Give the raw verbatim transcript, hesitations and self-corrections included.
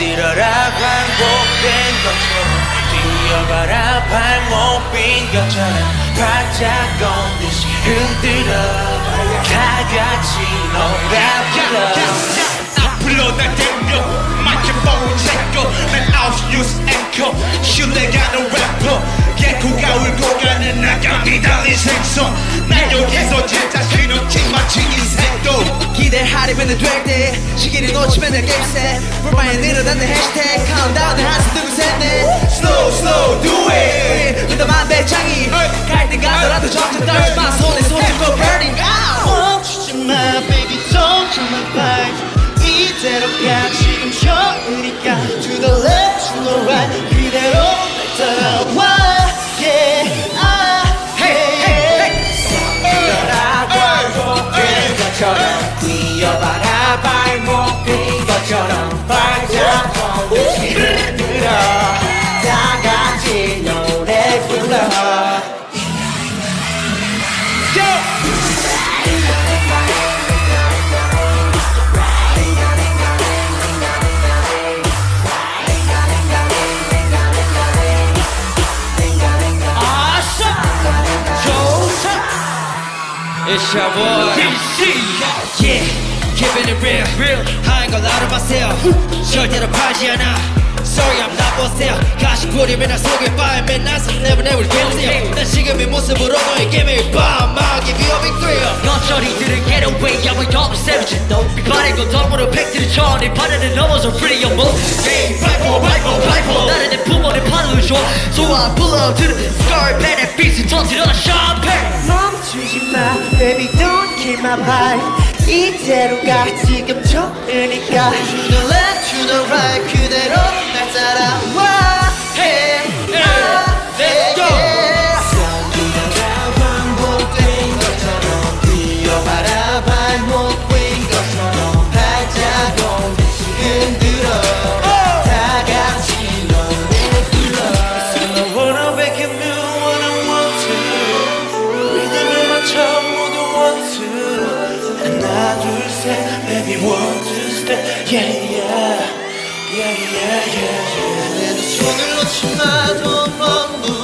흔들어라 반복된 것처럼 뛰어가라 발목 빈 것처럼 바짝 건듯이 흔들어 다 같이 노래 불러 앞으로 날 땡겨 마이크폰 챙겨 난 아웃뉴스 앵커 신뢰가는 래퍼 개코가 울고 가는 나감이 달린 생선 난 여기서 제 자신은 기마치 인생도 기대하려면 될때 시기를 놓치면 내 게임셋 불만이 늘어나는 해시태그 카운트다운을 한숨 두고 셋넷 Slow slow do it 눈담한 배짱이 갈등 가더라도 점점 떨지마 손에 손 쥐고 burning out 멈추지마 baby don't turn my back 이대로 가 지금 처음이니까 To the left to the right 그대로 날 따라와 Yeah ah hey hey 흔들어라 반복 빈 것처럼 뛰어봐라 발목 빈 것처럼 바짝 건듯이 흔들어 다 같이 노래 불러 It's your boy D C Yeah, keeping it real, real. I ain't gonna lie to myself 절대로 팔지 않아 Sorry I'm not for sale 가시풀이 맨날 속에 빠에 맨날 설레면 내볼 깨우세요 난 지금 이 모습으로 너에게 매일 밤 I'll give you a big thrill 너처리들은 get away I'm a double savage 너 비판의 건 덤으로 팩트를 쳐 네 바다를 넘어서 free your move Hey, bible, bible, bible 나는 내 부모를 파는 줘 So I pull up to the scar benefits 터뜨려 나 champagne 멈추지마 baby don't kill my vibe 이대로 가 지금 좋으니까 To the left to the right 그대로 날 따라와 Hey ah, Let's go 흔들어라 반복된 것처럼 뛰어봐라 발목 빈 것처럼 바짝 건듯이 흔들어 다 같이 노래 불러 I wanna make it new what I want to 리듬을 맞춰 모두 want to 하나 둘셋 baby one two step yeah yeah yeah yeah yeah 내 두 손을 놓지 마 don't rumble